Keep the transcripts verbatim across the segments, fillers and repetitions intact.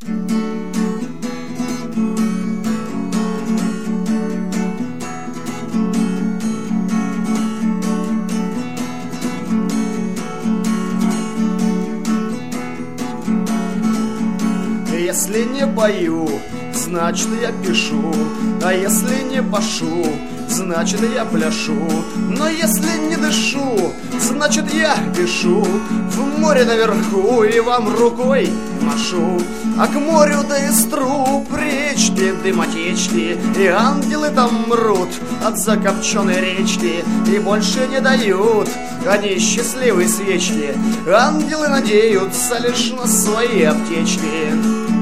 Если не пою, значит я пишу, а если не пашу, значит я пляшу. Но если не дышу, значит я пишу. В море наверху и вам рукой машу, а к морю да истру речки, дымотечки, и ангелы там мрут от закопченной речки и больше не дают они счастливые свечки. Ангелы надеются лишь на свои аптечки.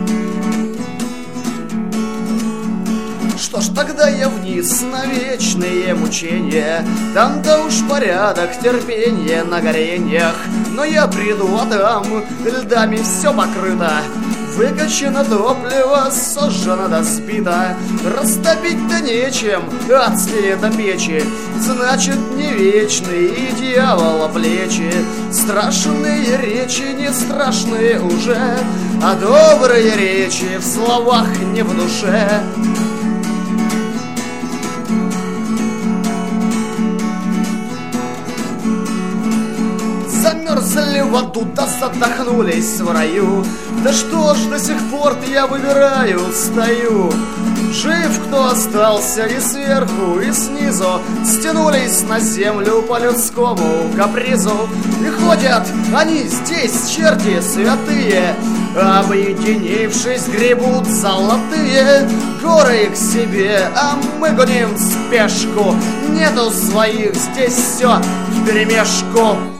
Что ж, тогда я вниз на вечные мучения, там-то уж порядок, терпение на гореньях. Но я приду, а там льдами все покрыто, выкачано топливо, сожжено да сбито. Растопить-то нечем, адские до печи, значит не вечные и дьявола плечи. Страшные речи не страшные уже, а добрые речи в словах не в душе. Замерзли в аду, да задохнулись в раю. Да что ж до сих пор я выбираю, стою. Жив, кто остался, и сверху, и снизу стянулись на землю по людскому капризу. И ходят они здесь, черти святые, объединившись, гребут золотые горы к себе, а мы гоним спешку. Нету своих, здесь все вперемешку.